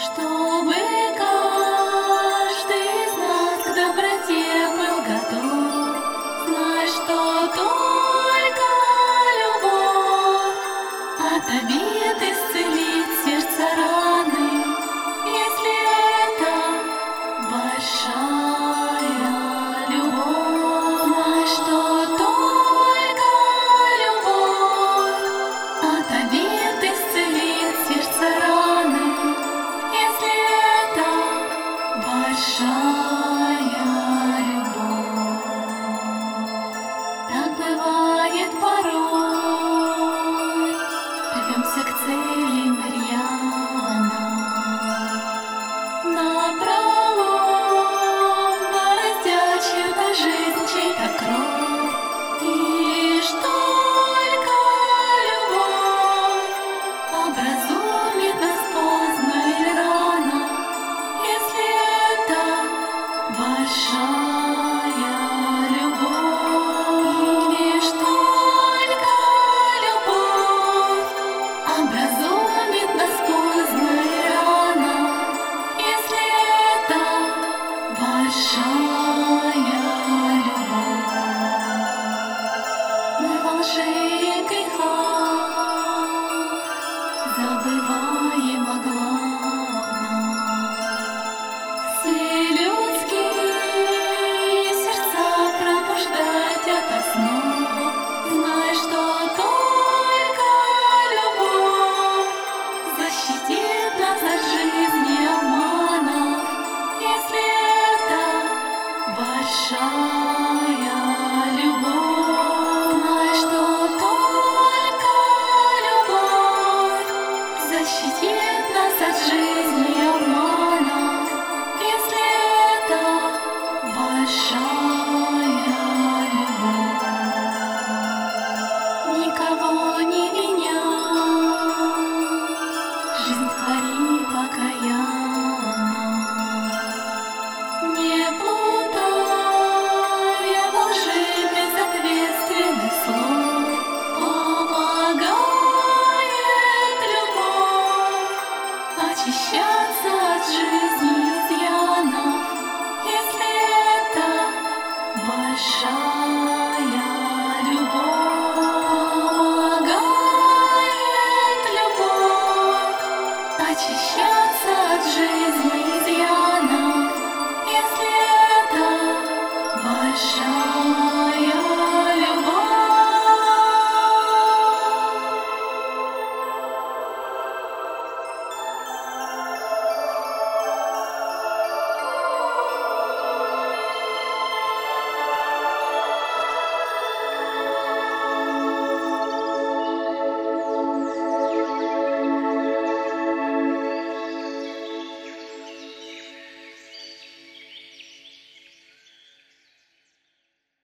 Чтобы каждый из нас к доброте был готов, знай, что только любовь от обид исцелит сердце раны, если это большая любовь. Знай, что только любовь от обид исцелит сердце раны, если это большая любовь. Так бывает порой, рвемся к цели мы рьяно, напролом бороздя чью-то жизнь, чей-то кровь. И лишь только любовь образумит нас поздно или рано, если это большая любовь. И лишь только любовь образумит нас поздно или рано, если это большая любовь. Мы во лжи и грехах забываем о главном. Все людские сердца пробуждать ото снов. Знай, что только любовь защитит нас от жизни обманов, если это большая любовь. Знай, что только любовь защитит нас от жизни обманов, если это большая любовь. Никого не виня, жизнь твори покаянно. Не плутая во лжи безответственных слов, помогает любовь очищаться от жизни изъянов, если это большая любовь. Помогает любовь очищаться от жизни